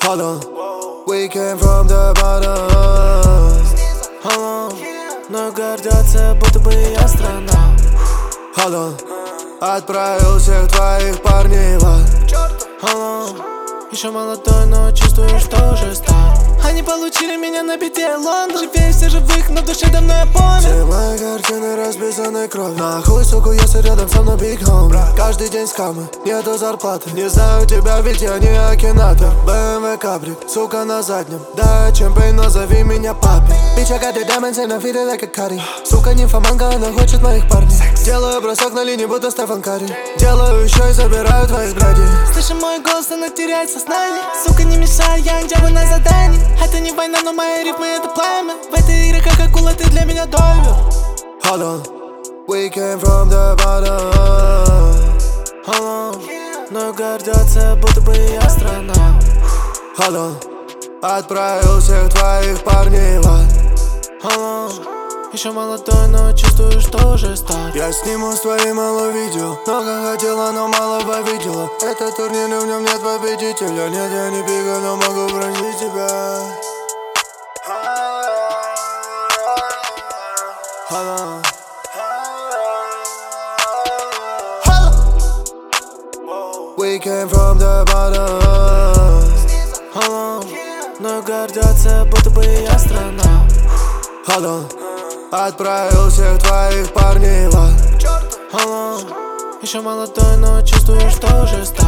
Hold on, we came from the bottom. Hold on, но гордятся, будто бы я страна. Hold on, отправил всех твоих парней в ад. Hold on, еще молодой, но чувствую, что уже стар. Они получили меня на бите Лондон. Живее все живых, но в душе давно я помню. Все мои картины расписаны кровью. Нахуй, сука, если рядом со мной big home. Каждый день скамы, нету зарплаты. Не знаю тебя, ведь я не акинатор. BMW кабрик, сука, на заднем. Да, чемпион, назови меня папе. Bitch, I got the diamonds and I feel it like a Cardi. Сука, нимфоманка, она хочет моих парней. Делаю бросок на линии, будто Стефан Карри. Делаю еще и забираю твоих братьев. Слышу мой голос, она теряет сознание. Сука, не мешай, я делаю на задание. Это не война, но мои рифмы это пламя. В этой игре как акула, ты для меня дойвер. Hold on, we came from the bottom. Hold on, но гордятся, будто бы я страна. Hold on, отправил всех твоих парней в ад. Hold on, еще молодой, но чувствую, что уже стар. Я сниму с твоей мало видео. Много хотела, но мало повидела. Это турнир, и в нем нет победителя. Нет, я не пига, но могу бронить тебя. Hold on. We came from the bottom. Hold on, но гордятся, будто бы я страна. Hold on, отправил всех твоих парней в ад. Hold on, еще молодой, но чувствую, что уже стар.